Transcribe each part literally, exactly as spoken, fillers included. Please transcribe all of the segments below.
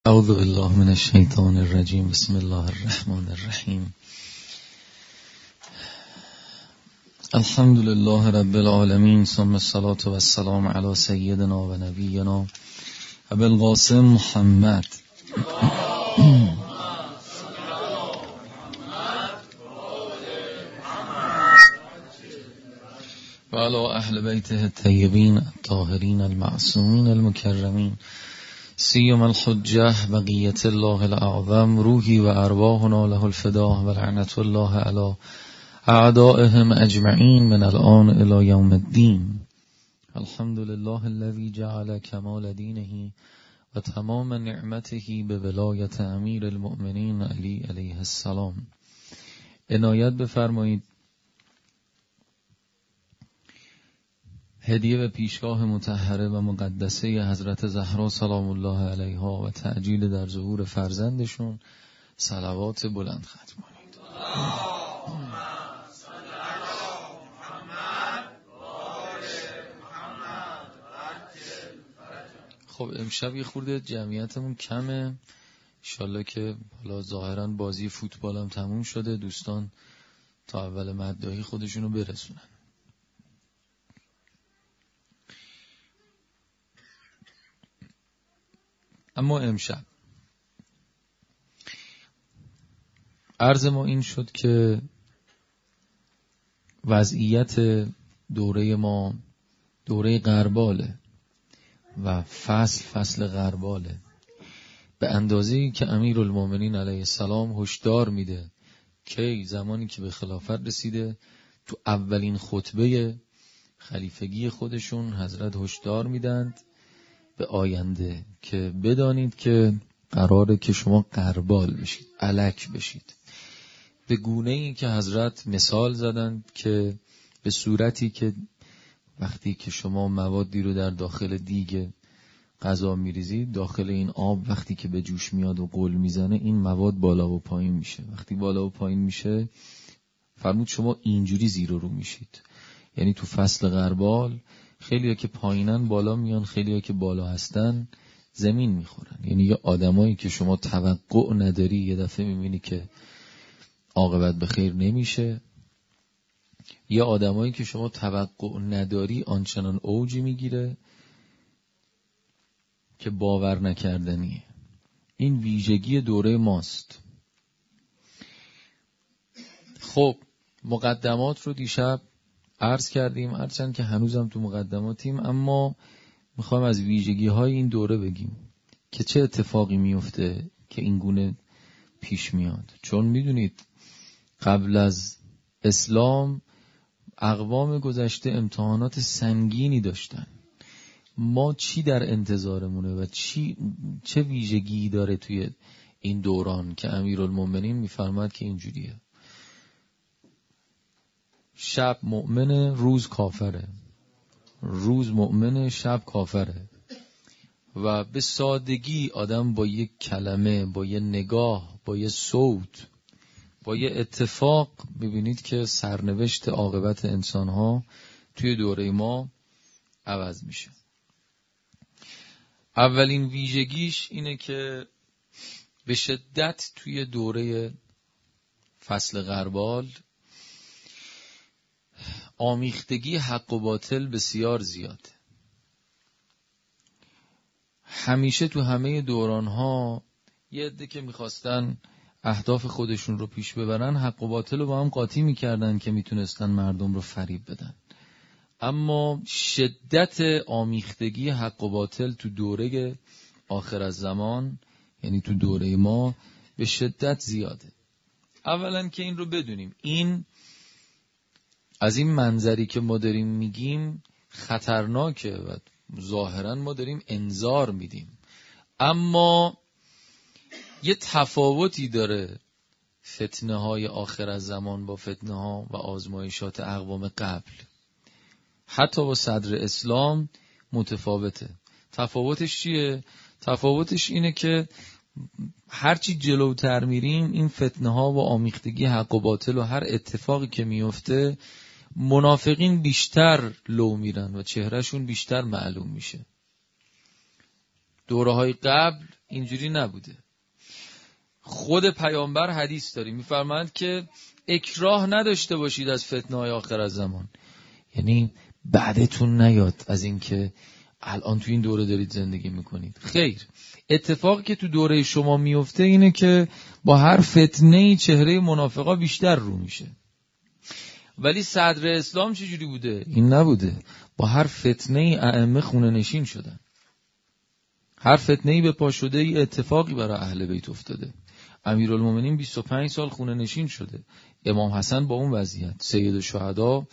اعوذ بالله من الشیطان الرجیم. بسم الله الرحمن الرحیم. الحمد لله رب العالمین، ثم الصلاة والسلام علی سیدنا و نبینا ابی القاسم محمد و علی اهل بیته الطیبین الطاهرین المعصومین المکرمین، سیما الحجة بقیت الله الاعظم، روحی و ارواحنا له الفداء و لعنت الله علی اعدائهم اجمعین من الان الی یوم الدین. الحمد لله الذی جعل کمال دینه و تمام نعمته به ولایت امیر المؤمنین علی علیه السلام. عنایت بفرمایید هدیه و پیشگاه مطهره و مقدسه حضرت زهرا سلام الله علیها و تعجیل در ظهور فرزندشون صلوات بلند ختم کنید. خب امشب یه خورده جمعیتمون کمه، انشالله که حالا ظاهرا بازی فوتبال هم تموم شده، دوستان تا اول مدعی خودشونو برسونن. اما امشب عرض ما این شد که وضعیت دوره ما دوره غرباله و فصل فصل غرباله، به اندازه‌ای که امیرالمومنین علیه السلام هشدار میده که زمانی که به خلافت رسیده تو اولین خطبه خلیفگی خودشون حضرت هشدار میدند به آینده که بدانید که قراره که شما غربال بشید، الک بشید، به گونه‌ای که حضرت مثال زدند که به صورتی که وقتی که شما موادی رو در داخل دیگ غذا میریزید، داخل این آب وقتی که به جوش میاد و غل میزنه این مواد بالا و پایین میشه. وقتی بالا و پایین میشه فرمود شما اینجوری زیر و رو میشید. یعنی تو فصل غربال خیلی‌ها که پایینن بالا میان، خیلی‌ها که بالا هستن زمین میخورن. یعنی یه آدمایی که شما توقع نداری یه دفعه میبینی که عاقبت به خیر نمیشه، یه آدمایی که شما توقع نداری آنچنان اوجی میگیره که باور نکردنیه. این ویژگی دوره ماست. خب مقدمات رو دیشب عرض کردیم، هرچند که هنوزم تو مقدماتیم، اما میخوایم از ویژگی های این دوره بگیم که چه اتفاقی میفته که این گونه پیش میاد. چون میدونید قبل از اسلام اقوام گذشته امتحانات سنگینی داشتن. ما چی در انتظارمونه و چی چه ویژگی داره توی این دوران که امیرالمومنین میفرماد که اینجوریه: شب مؤمنه، روز کافره، روز مؤمنه، شب کافره. و به سادگی آدم با یک کلمه، با یک نگاه، با یک صوت، با یک اتفاق ببینید که سرنوشت عاقبت انسانها توی دوره ما عوض میشه. اولین ویژگیش اینه که به شدت توی دوره فصل غربال آمیختگی حق و باطل بسیار زیاده. همیشه تو همه دورانها یه عده که میخواستن اهداف خودشون رو پیش ببرن حق و باطل رو با هم قاطی میکردن که میتونستن مردم رو فریب بدن. اما شدت آمیختگی حق و باطل تو دوره آخر از زمان، یعنی تو دوره ما، به شدت زیاده. اولا که این رو بدونیم، این از این منظری که ما داریم میگیم خطرناکه و ظاهرا ما داریم انذار میدیم، اما یه تفاوتی داره فتنه های آخر از زمان با فتنه ها و آزمایشات اقوام قبل. حتی با صدر اسلام متفاوته. تفاوتش چیه؟ تفاوتش اینه که هرچی جلوتر میریم این فتنه ها و آمیختگی حق و باطل و هر اتفاقی که میفته منافقین بیشتر لو میرن و چهرهشون بیشتر معلوم میشه. دوره‌های قبل اینجوری نبوده. خود پیامبر حدیث داری میفرمایند که اکراه نداشته باشید از فتنه‌های آخر از زمان، یعنی بعدتون نیاد از این که الان تو این دوره دارید زندگی میکنید. خیر، اتفاقی که تو دوره شما میفته اینه که با هر فتنه‌ای چهره منافقا بیشتر رو میشه. ولی صدر اسلام چجوری بوده؟ این نبوده. با هر فتنه‌ای ائمه خونه نشین شدن. هر فتنه‌ای به پا شده ای اتفاقی برای اهل بیت افتاده. امیرالمومنین بیست و پنج سال خونه نشین شده. امام حسن با اون وضعیت، سید الشهدا،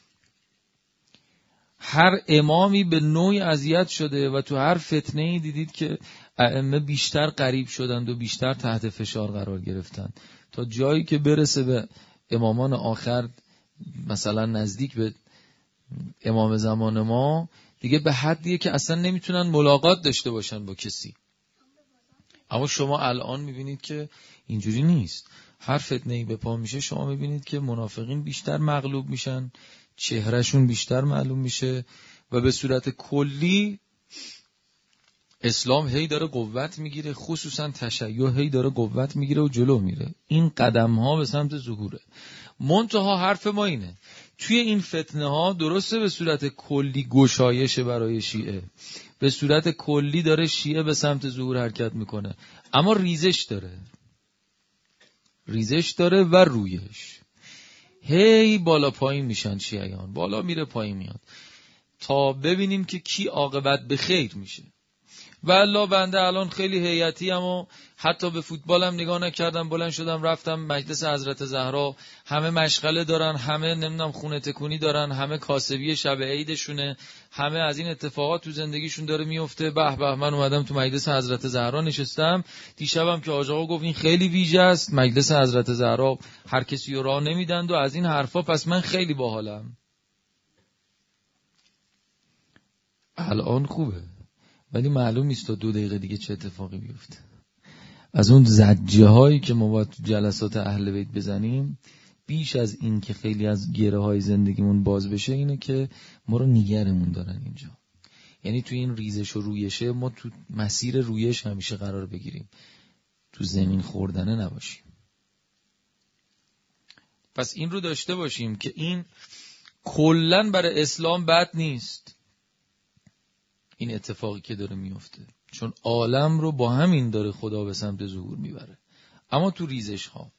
هر امامی به نوعی اذیت شده و تو هر فتنه‌ای دیدید که ائمه بیشتر غریب شدند و بیشتر تحت فشار قرار گرفتند تا جایی که برسه به امامان آخر، مثلا نزدیک به امام زمان ما، دیگه به حدیه که اصلا نمیتونن ملاقات داشته باشن با کسی. اما شما الان میبینید که اینجوری نیست. هر فتنه‌ای به پا میشه شما میبینید که منافقین بیشتر مغلوب میشن، چهرهشون بیشتر معلوم میشه و به صورت کلی اسلام هی داره قوت میگیره، خصوصا تشیع هی داره قوت میگیره و جلو میره. این قدم ها به سمت ظهوره. منتها حرف ما اینه، توی این فتنه ها درسته به صورت کلی گشایش برای شیعه، به صورت کلی داره شیعه به سمت ظهور حرکت میکنه، اما ریزش داره، ریزش داره و رویش هی بالا پایین میشن شیعیان، بالا میره پایین میاد تا ببینیم که کی عاقبت به خیر میشه. والله بنده الان خیلی هیئتی اما حتی به فوتبال هم نگاه نکردم، بلند شدم رفتم مجلس حضرت زهرا، همه مشغله دارن، همه نمیدونم خونه تکونی دارن، همه کاسبی شب عیدشونه، همه از این اتفاقات تو زندگیشون داره میفته. به به، من اومدم تو مجلس حضرت زهرا نشستم. دیشبم که آقا گفت این خیلی ویژه است، مجلس حضرت زهرا هر کسی رو راه نمیدند و از این حرفا، پس من خیلی باحالم. الان خوبه ولی معلوم نیست تا دو دقیقه دیگه چه اتفاقی بیفته. از اون زجه هایی که ما باید تو جلسات اهل بیت بزنیم، بیش از این که خیلی از گره های زندگیمون باز بشه، اینه که ما رو نیگرمون دارن اینجا. یعنی تو این ریزش و رویشه ما تو مسیر رویش همیشه قرار بگیریم، تو زمین خوردنه نباشیم. پس این رو داشته باشیم که این کلن برای اسلام بد نیست، این اتفاقی که داره میفته، چون عالم رو با همین داره خدا به سمت ظهور میبره. اما تو ریزش ها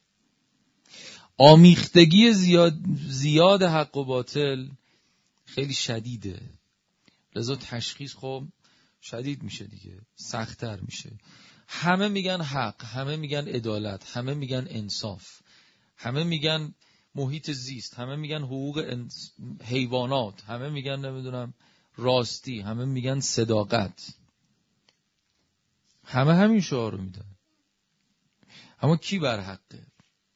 آمیختگی زیاد, زیاد حق و باطل خیلی شدیده، لذا تشخیص خب شدید میشه دیگه، سخت‌تر میشه. همه میگن حق، همه میگن عدالت، همه میگن انصاف، همه میگن محیط زیست، همه میگن حقوق حیوانات، همه میگن نمیدونم راستی، همه میگن صداقت، همه همین شعار رو میدن. اما کی بر حقه؟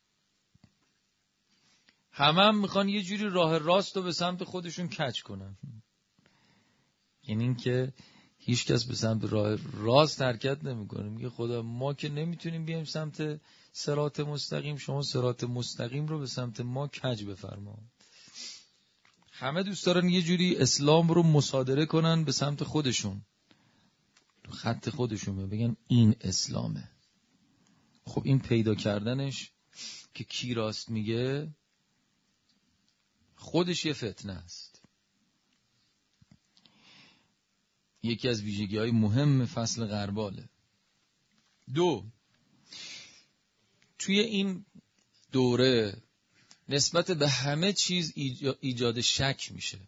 همه هم میخوان یه جوری راه راست رو به سمت خودشون کج کنن. یعنی این که هیچ کس به سمت راه راست حرکت نمیکنه، میگه خدا ما که نمیتونیم بیایم سمت صراط مستقیم، شما صراط مستقیم رو به سمت ما کج بفرما. همه دوست دارن یه جوری اسلام رو مصادره کنن به سمت خودشون، تو خط خودشون بگن این اسلامه. خب این پیدا کردنش که کی راست میگه خودش یه فتنه است. یکی از ویژگی‌های مهم فصل غرباله. دو، توی این دوره نسبت به همه چیز ایجاد شک میشه.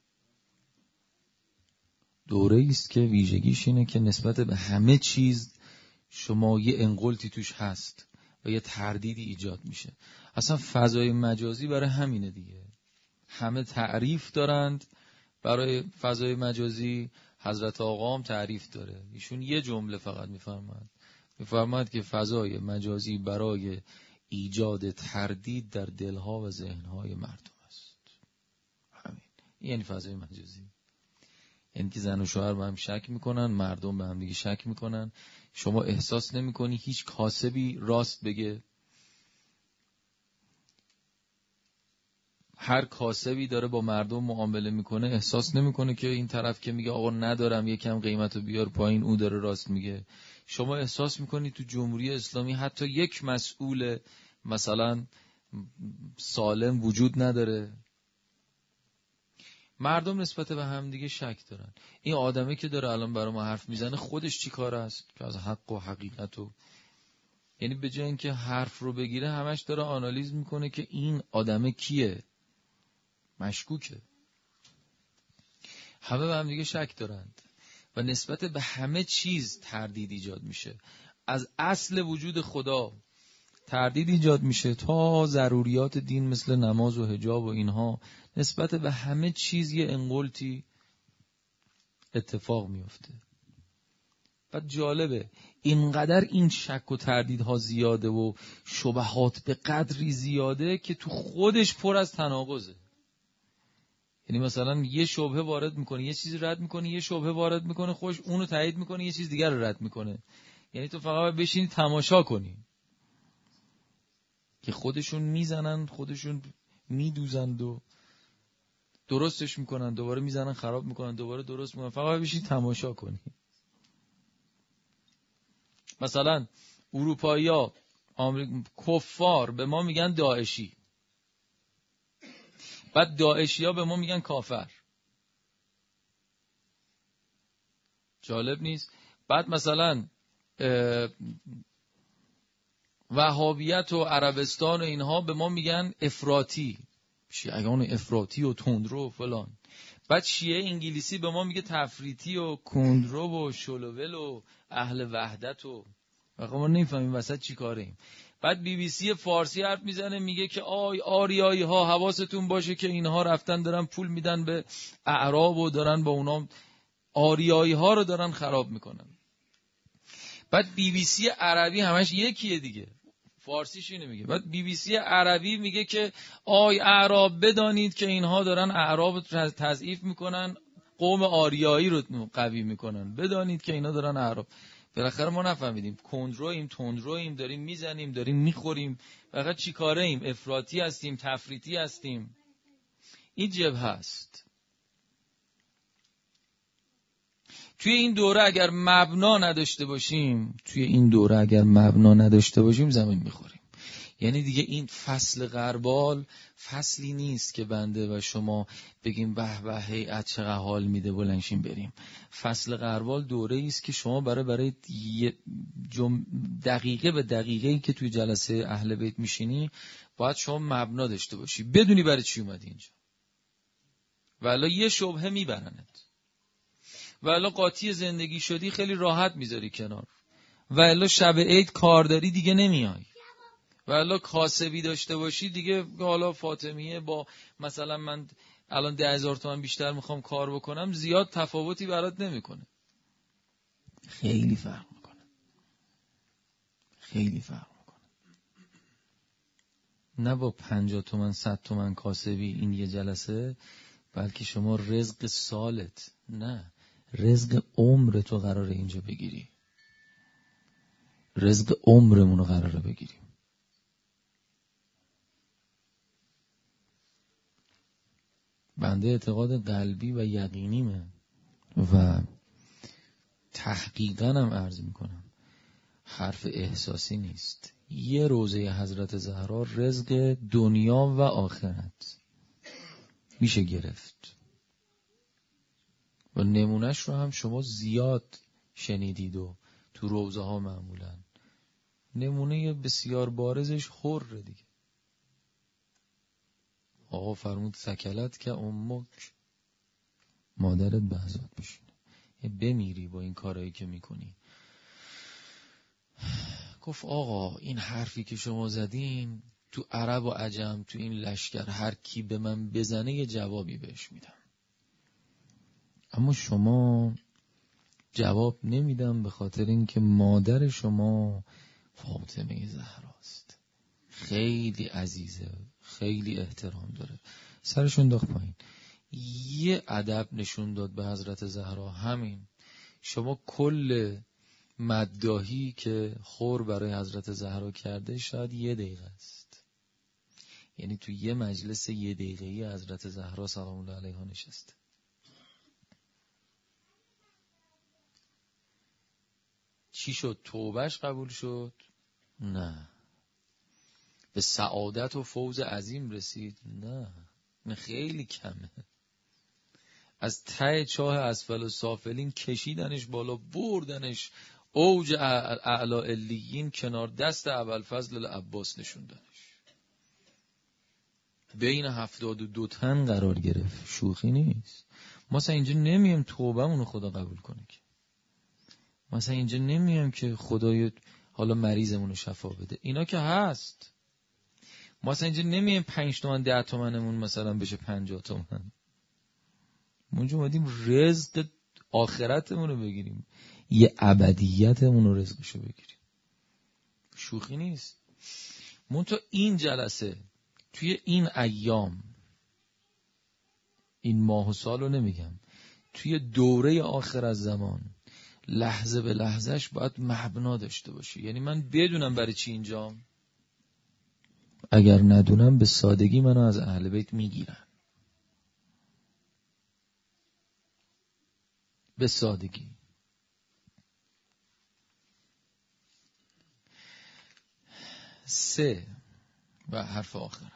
دوره است که ویژگیش اینه که نسبت به همه چیز شما یه انقلتی توش هست و یه تردیدی ایجاد میشه. اصلا فضای مجازی برای همینه دیگه. همه تعریف دارند برای فضای مجازی. حضرت آقا هم تعریف داره، ایشون یه جمله فقط میفرماد، میفرماد که فضای مجازی برای ایجاد تردید در دلها و ذهنهای مردم است. همین یعنی فضای مجازی، یعنی که زن و شوهر به هم شک میکنن، مردم به هم دیگه شک میکنن، شما احساس نمیکنی هیچ کاسبی راست بگه. هر کاسبی داره با مردم معامله میکنه احساس نمیکنه که این طرف که میگه آقا ندارم یکم قیمتو بیار پایین او داره راست میگه. شما احساس میکنید تو جمهوری اسلامی حتی یک مسئول مثلا سالم وجود نداره. مردم نسبت به هم دیگه شک دارن. این آدمی که داره الان برای ما حرف میزنه خودش چی کار است که از حق و حقیقت و یعنی به جای اینکه حرف رو بگیره همش داره آنالیز میکنه که این آدم کیه، مشکوکه. همه به هم دیگه شک دارند و نسبت به همه چیز تردید ایجاد میشه. از اصل وجود خدا تردید ایجاد میشه تا ضروریات دین مثل نماز و حجاب و اینها. نسبت به همه چیز یه انقلتی اتفاق میفته. و جالبه اینقدر این شک و تردیدها زیاده و شبهات به قدری زیاده که تو خودش پر از تناقضه. یعنی مثلا یه شبهه وارد میکنه یه چیزی رد میکنه، یه شبهه وارد میکنه خوش اونو تایید میکنه یه چیز دیگر رو رد میکنه. یعنی تو فقط بشینی تماشا کنی که خودشون میزنن خودشون میدوزند و درستش میکنن، دوباره میزنن خراب میکنن، دوباره درست میکنن، فقط بشین تماشا کنی. مثلا اروپایی‌ها آمریکا کفار به ما میگن داعشی، بعد داعشی‌ها به ما میگن کافر. جالب نیست؟ بعد مثلا وهابیت و عربستان و اینها به ما میگن افراطی، شیعیان افراطی و تندرو و فلان. بعد شیعه انگلیسی به ما میگه تفریطی و کندرو و شلوول و اهل وحدت و واقعا ما نمیفهمیم وسط چی کاره ایم. بعد بی بی سی فارسی حرف میزنه میگه که آی آریایی ها حواستون باشه که اینها رفتن دارن پول میدن به اعراب و دارن با اونا آریایی ها رو دارن خراب میکنن. بعد بی بی سی عربی همش یکیه دیگه، فارسیش اینو میگه. بعد بی بی سی عربی میگه که آی اعراب بدانید که اینها دارن اعراب رو تضعیف میکنن، قوم آریایی رو قوی میکنن، بدانید که اینا دارن اعراب. بالاخره ما نفهمیدیم کندرویم تندرویم داریم میزنیم داریم میخوریم، فقط چی کاره ایم؟ افراطی هستیم تفریطی هستیم. این جبهه است. توی این دوره اگر مبنا نداشته باشیم توی این دوره اگر مبنا نداشته باشیم زمین میخوریم. یعنی دیگه این فصل غربال فصلی نیست که بنده و شما بگیم به به هیئت چقدر حال میده بلنشیم بریم. فصل غربال دوره است که شما برای برای جم... دقیقه به دقیقه‌ای که توی جلسه اهل بیت میشینی باید شما مبنا داشته باشی، بدونی برای چی اومدی اینجا. والا یه شبهه میبرنت، والا قاطی زندگی شدی خیلی راحت میذاری کنار، والا شب عید کارداری دیگه نمیای، والا کاسبی داشته باشی دیگه حالا فاطمیه با مثلا من الان ده هزار تومن بیشتر میخوام کار بکنم زیاد تفاوتی برات نمیکنه. خیلی فرق میکنه، خیلی فرق میکنه. نه با پنجاه تومن صد تومن کاسبی این یه جلسه، بلکه شما رزق سالت، نه رزق عمر تو قراره اینجا بگیری، رزق عمرمونو قراره بگیریم. بنده اعتقاد قلبی و یقینیمه و تحقیقاً هم عرض میکنم، حرف احساسی نیست. یه روزه حضرت زهرا رزق دنیا و آخرت میشه گرفت و نمونهش رو هم شما زیاد شنیدید و تو روزه ها معمولاً نمونه بسیار بارزش حره دیگه. آقا فرمود سکلت که امک، مادرت به عذاب بشینه، بمیری با این کارهایی که میکنی. گفت آقا این حرفی که شما زدین تو عرب و عجم تو این لشکر هر کی به من بزنه یه جوابی بهش میدم، اما شما جواب نمیدم به خاطر اینکه مادر شما فاطمه زهراست، خیلی عزیزه، خیلی احترام داره. سرشون داخت پایین، یه ادب نشون داد به حضرت زهرا. همین شما کل مداحی که خور برای حضرت زهرا کرده شاید یه دقیقه است. یعنی تو یه مجلس یه دقیقه‌ای حضرت زهرا سلام الله علیها نشسته. چی شد؟ توبهش قبول شد؟ نه. به سعادت و فوز عظیم رسید؟ نه. نه، خیلی کمه. از ته چاه اسفل و سافلین کشیدنش بالا، بردنش اوج اعلا علیین، کنار دست ابوالفضل العباس نشوندنش. بین هفتاد و دو تن قرار گرفت. شوخی نیست. ما مثلا اینجا نمیم توبه‌مون رو خدا قبول کنه که. مثلا اینجا نمیم که خدای حالا مریضمون رو شفا بده. اینا که هست. ما مثلا اینجا نمیم پنج تومن ده تومنمون مثلا بشه پنجاه تومن. ما اینجا اومدیم رزق آخرتمون رو بگیریم، یه ابدیتمون رو رزقشو بگیریم. شوخی نیست. من تو این جلسه توی این ایام، این ماه و سال رو نمیگم، توی دوره آخر از زمان لحظه به لحظهش باید مبنا داشته باشی. یعنی من بدونم برای چی اینجام، اگر ندونم به سادگی منو از اهل بیت میگیرن. به سادگی. سه و حرف آخرم.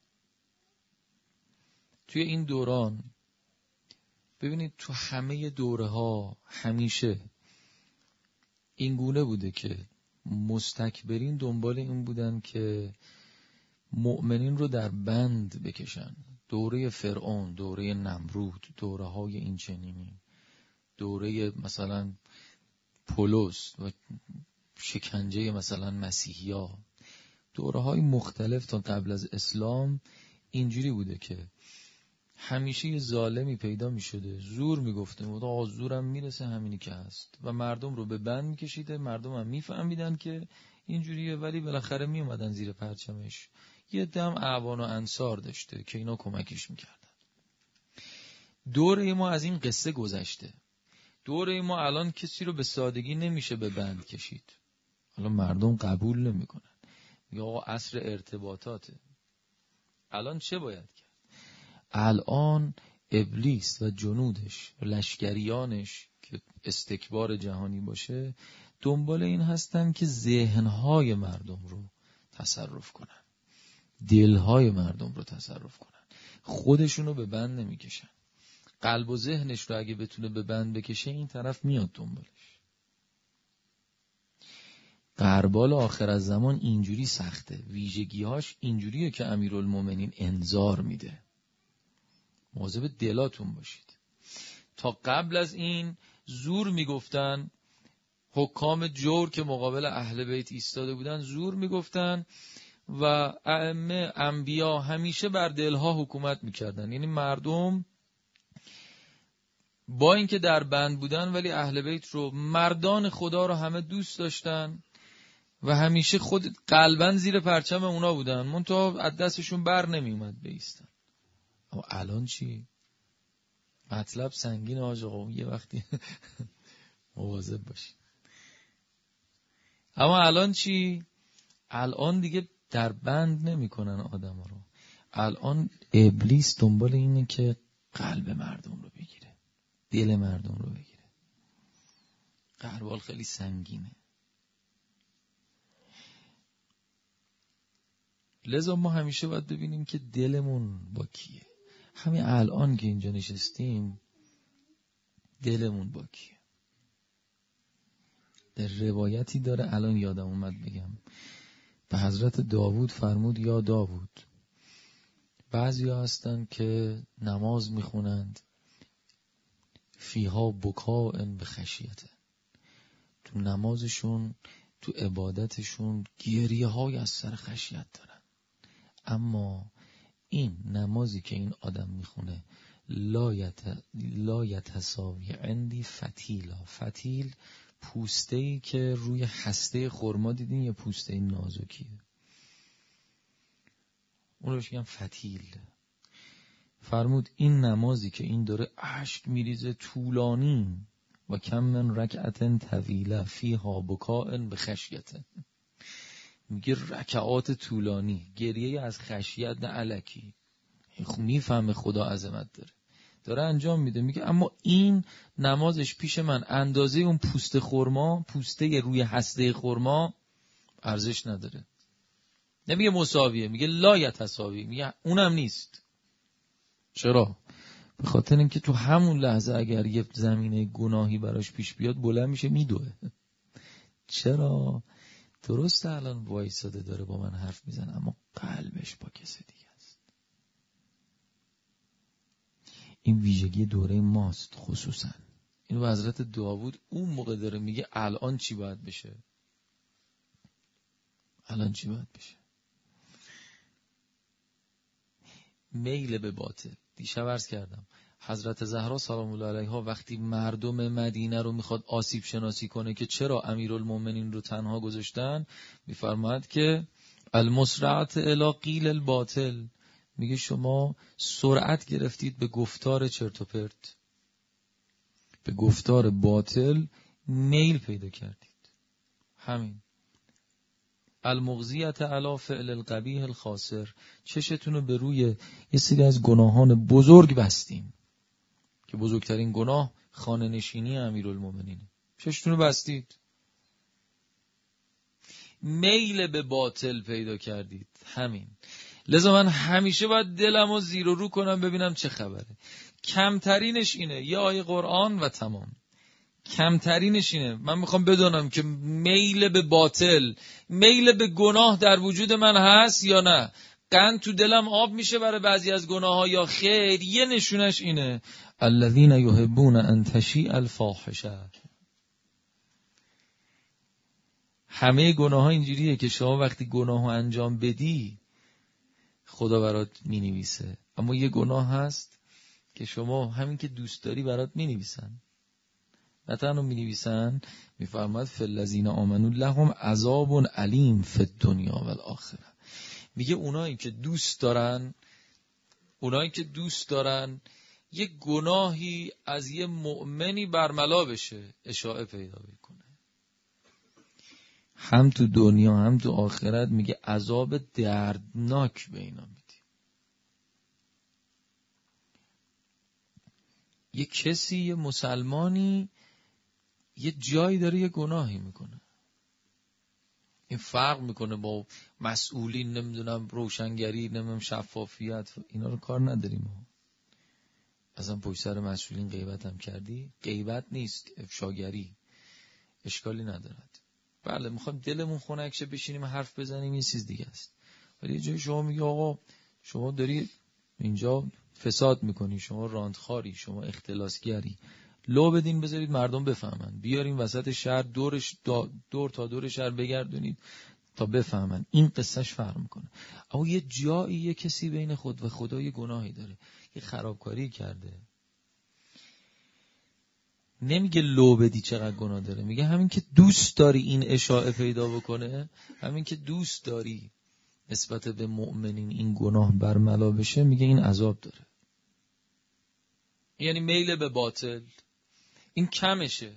توی این دوران ببینید تو همه دوره ها همیشه این گونه بوده که مستکبرین دنبال این بودن که مؤمنین رو در بند بکشن. دوره فرعون، دوره نمرود، دوره های این چنینی، دوره مثلا پولس و شکنجه مثلا مسیحیا، دوره های مختلف تا قبل از اسلام اینجوری بوده که همیشه یه ظالمی پیدا می شده، زور می گفته، آقا زورم میرسه همینی که هست، و مردم رو به بند می کشیده. مردم هم می فهمیدن که اینجوریه، ولی بالاخره می اومدن زیر پرچمش. یه دم اعوان و انصار داشته که اینا کمکش می کردن. دوره ما از این قصه گذشته. دوره ما الان کسی رو به سادگی نمیشه به بند کشید. الان مردم قبول نمی کنن. میگه آقا عصر ارتباطاته. الان چه باید کرد؟ الان ابلیس و جنودش و لشکریانش که استکبار جهانی باشه دنبال این هستن که ذهنهای مردم رو تصرف کنن، دلهای مردم رو تصرف کنن. خودشونو به بند نمیکشن. قلب و ذهنش رو اگه بتونه به بند بکشه این طرف میاد دنبالش. غربال آخر از زمان اینجوری سخته. ویژگیهاش اینجوریه که امیرالمومنین انذار میده. مواظب دلاتون باشید. تا قبل از این زور میگفتن، حکام جور که مقابل اهل بیت ایستاده بودن زور میگفتن و ائمه انبیا همیشه بر دلها حکومت میکردن. یعنی مردم با اینکه در بند بودن ولی اهل بیت رو، مردان خدا رو همه دوست داشتن و همیشه خود قلباً زیر پرچم اونا بودن، منتها از دستشون بر نمی اومد بایستن. اما الان چی؟ مطلب سنگین آج آقا، یه وقتی مواظب باشی. اما الان چی؟ الان دیگه در بند نمی کنن آدم رو. الان ابلیس دنبال اینه که قلب مردم رو بگیره، دل مردم رو بگیره. قربال خیلی سنگینه. لذا ما همیشه باید ببینیم که دلمون با کیه. همین الان که اینجا نشستیم دلمون با کیه. در روایتی داره، الان یادم اومد بگم، به حضرت داوود فرمود یا داوود. بعضی ها هستن که نماز میخونند فیها بکاء بخشیت، تو نمازشون تو عبادتشون گریه های از سر خشیت دارن. اما این نمازی که این آدم میخونه لا یت لا یتساوی عندی فتیلا. فتیل پوسته‌ای که روی هسته خرما دیدین، یه پوسته نازکیه، اون رو میگن فتیل. فرمود این نمازی که این داره اشک میریزه طولانی، و کم من رکعت طویله فیها بکاء بخشیت، میگه رکعات طولانی، گریه از خشیت نه الکی. میفهمه خدا عظمت داره، داره انجام میده. میگه اما این نمازش پیش من اندازه اون پوست خرما، پوسته روی هسته خرما ارزش نداره. نمیگه مساویه، میگه لا یتساوی، میگه اونم نیست. چرا؟ به خاطر اینکه تو همون لحظه اگر یه زمینه گناهی براش پیش بیاد بلند میشه میدوه. چرا؟ درسته الان وایساده داره با من حرف میزنه اما قلبش با کسی دیگه است. این ویژگی دوره ماست. خصوصا اینو به حضرت داوود اون موقع داره میگه الان چی باید بشه، الان چی باید بشه. میل به باطل. دیشب عرض کردم حضرت زهرا سلام الله علیها وقتی مردم مدینه رو میخواد آسیب شناسی کنه که چرا امیرالمومنین رو تنها گذاشتن، میفرماید که المسرعت الی قیل الباطل، میگه شما سرعت گرفتید به گفتار چرت و پرت، به گفتار باطل میل پیدا کردید. همین. المغزیت علی فعل القبیح الخاسر، چشتون رو به روی یه سری از گناهان بزرگ بستیم که بزرگترین گناه خانه نشینی امیرالمومنینه. چشتون رو بستید، میل به باطل پیدا کردید. همین. لذا من همیشه باید دلم رو زیر و رو کنم ببینم چه خبره. کمترینش اینه یه آیه قرآن و تمام. کمترینش اینه من میخوام بدونم که میل به باطل، میل به گناه در وجود من هست یا نه. قند تو دلم آب میشه برای بعضی از گناه ها یا خیر. یه نشونش اینه الذین یحبون ان تشیع الفاحشه. همه گناه ها اینجوریه که شما وقتی گناه ها انجام بدی خدا برات می نویسه، اما یه گناه هست که شما همین که دوست داری برات می نویسن. نه تنها می نویسن، می فرماید فالذین آمنوا لهم عذاب علیم فی الدنیا و الاخره. میگه اونایی که دوست دارن، اونایی که دوست دارن یه گناهی از یه مؤمنی برملا بشه اشاعه پیدا بکنه، هم تو دنیا هم تو آخرت میگه عذاب دردناک به اینا میدی. یه کسی، یه مسلمانی یه جایی داره یه گناهی میکنه، این فرق میکنه با مسئولین، نمیدونم روشنگری، نمیدونم شفافیت، اینا رو کار نداریم ما. اصلا پشت سر مسئولین غیبت هم کردی، غیبت نیست، افشاگری، اشکالی ندارد. بله میخوام دلمون خنک شه بشینیم حرف بزنیم این چیز دیگه است. ولی یه جایی شما میگی آقا شما داری اینجا فساد میکنی، شما راندخاری، شما اختلاسگری، لو بدین بذارید مردم بفهمن، بیارین وسط شهر دورش دور تا دور شهر بگردونید تا بفهمن. این قصهش فرق میکنه. اما یه جایی یه کسی بین خود و خدا یه گناهی داره، یه خرابکاری کرده، نمیگه لو بدی چقدر گناه داره، میگه همین که دوست داری این اشاعه پیدا بکنه، همین که دوست داری نسبت به مؤمنین این گناه برملا بشه، میگه این عذاب داره. یعنی میل به باطل این کمشه،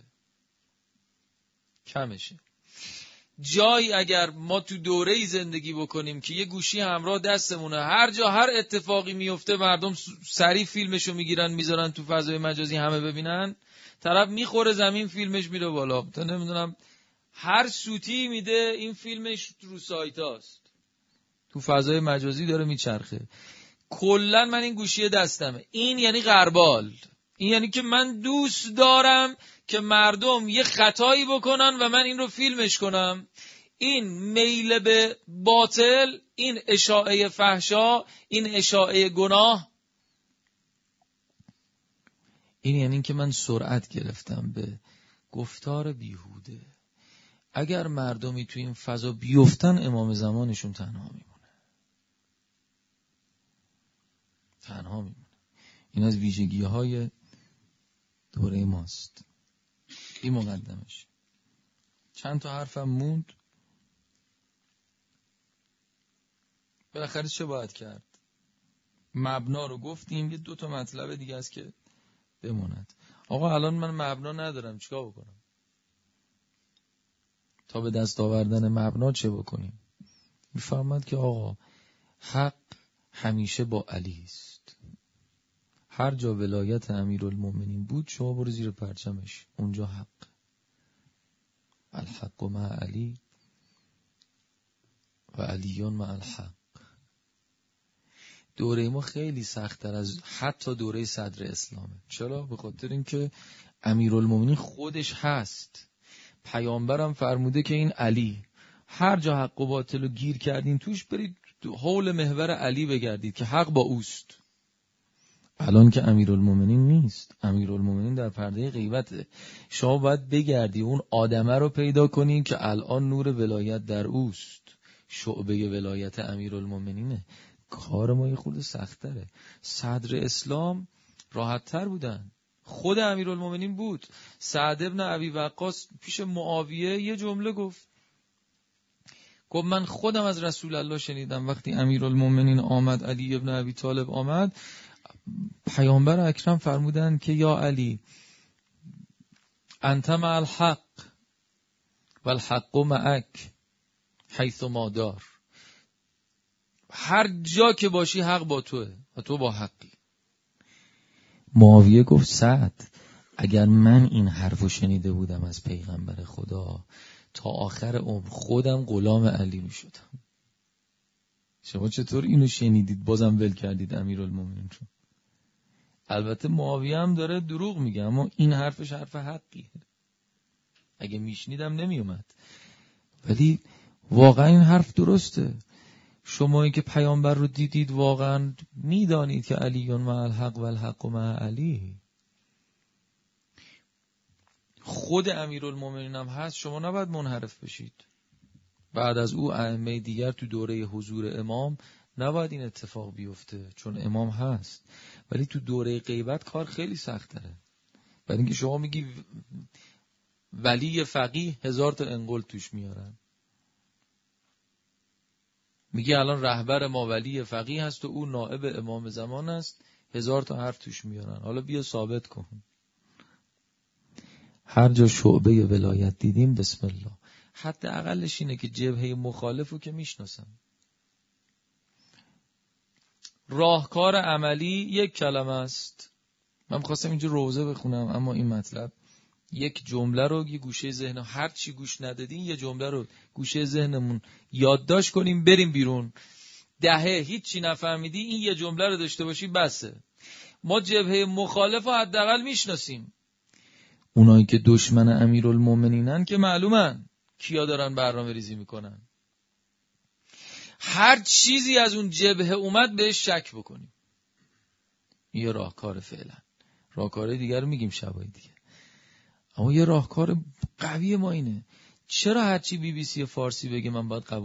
کمشه. جایی اگر ما تو دوره‌ای زندگی بکنیم که یه گوشی همراه دستمونه، هر جا هر اتفاقی میفته مردم سریع فیلمشو میگیرن میذارن تو فضای مجازی همه ببینن، طرف میخوره زمین فیلمش میره بالا، تا نمیدونم هر سوتی میده این فیلمش رو سایت هاست، تو فضای مجازی داره میچرخه. کلن من این گوشی دستمه، این یعنی غربال، این یعنی که من دوست دارم که مردم یه خطایی بکنن و من این رو فیلمش کنم. این میل به باطل، این اشاعه فحشا، این اشاعه گناه، این یعنی که من سرعت گرفتم به گفتار بیهوده. اگر مردمی تو این فضا بیفتن امام زمانشون تنها میمونه، تنها میمونه. این از ویژگی های دوره ماست. این مقدمش. چند تا حرفم موند. بالاخره چه باید کرد؟ مبنا رو گفتیم، یه دو تا مطلب دیگه است که بماند. آقا الان من مبنا ندارم چیکار بکنم؟ تا به دست آوردن مبنا چه بکنیم؟ میفهمد که آقا حق همیشه با علی است. هر جا ولایت امیرالمومنین بود شما برو زیر پرچمش، اونجا حق. الحق مع علی و علیون مع الحق. دوره ما خیلی سخت‌تر از حتی دوره صدر اسلامه. چرا؟ به خاطر اینکه امیرالمومنین خودش هست. پیامبرم فرموده که این علی، هر جا حق و باطل رو گیر کردین توش برید حول محور علی بگردید که حق با اوست. الان که امیرالمومنین نیست، امیرالمومنین در پرده غیبته. شما باید بگردی اون آدمه رو پیدا کنی که الان نور ولایت در اوست، شعبه ولایت امیرالمومنینه. کار ما یه خورده سخت‌تره. صدر اسلام راحت‌تر بودن. خود امیرالمومنین بود. سعد ابن ابی وقاص پیش معاویه یه جمله گفت. گفت من خودم از رسول الله شنیدم وقتی امیرالمومنین آمد، علی ابن ابی طالب آمد، پیامبر اکرم فرمودن که یا علی انت مع الحق والحق معک حیث ما دار. هر جا که باشی حق با توه و تو با حقی. معاویه گفت سعد اگر من این حرفو شنیده بودم از پیغمبر خدا تا آخر عمر خودم غلام علی می شدم. شما چطور اینو شنیدید بازم ول کردید امیرالمومنین رو؟ البته معاویه هم داره دروغ میگه، اما این حرفش حرف حقیه. اگه میشنیدم نمی اومد. ولی واقعا این حرف درسته. شمایی که پیامبر رو دیدید واقعا میدانید که علیون مع الحق و الحق مع علی. خود امیرالمومنین هم هست، شما نباید منحرف بشید. بعد از او ائمه دیگر تو دوره حضور امام نباید این اتفاق بیفته چون امام هست. ولی تو دوره غیبت کار خیلی سخت تره. برای اینکه شما میگی ولی فقیه هزار تا انقل توش میارن. میگه الان رهبر ما ولی فقیه هست و او نائب امام زمان است، هزار تا حرف توش میارن. حالا بیا ثابت کن. هر جا شعبه ولایت دیدیم بسم الله. حتی اقلش اینه که جبهه مخالفو که میشناسن. راهکار عملی یک کلمه است. من خواستم اینجا روزه بخونم اما این مطلب یک جمله رو یه گوشه ذهن، هر چی گوش ندادین یه جمله رو گوشه ذهنمون یادداشت کنیم بریم بیرون. دهه هیچی نفهمیدی این یه جمله رو داشته باشی بسه. ما جبهه مخالف رو حداقل میشناسیم. اونایی که دشمن امیرالمومنینن که معلومن کیا دارن برنامه ریزی میکنن. هر چیزی از اون جبهه اومد بهش شک بکنیم. یه راهکار فعلا. راهکار دیگر رو میگیم شبای دیگه. اما یه راهکار قوی ما اینه. چرا هرچی بی بی سی فارسی بگه من باید قبول